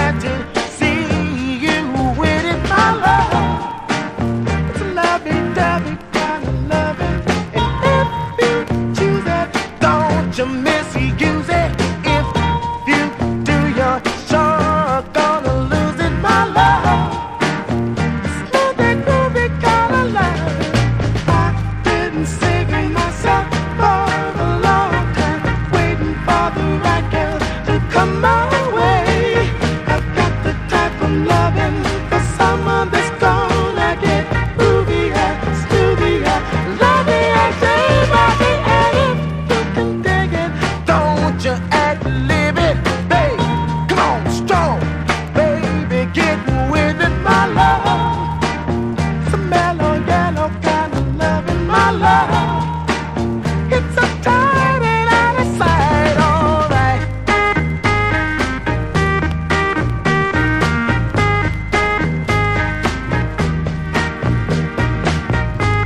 glad to see you with it, my love. It's a lovey-dovey kind of loving, and if you choose it, don't you misuse it. If you do, you're sure gonna lose it, my love. Smooth and groovy kind of love. I've been singing myself for a long time, waiting for the right girl to come my way. I've got the type of loving for someone that's gonna get groovier, smoothier, lovelier, day-by-day. And if you can dig it, don't you ad-lib it, babe. Come on, strong, baby, get with it, my love. It's a melody.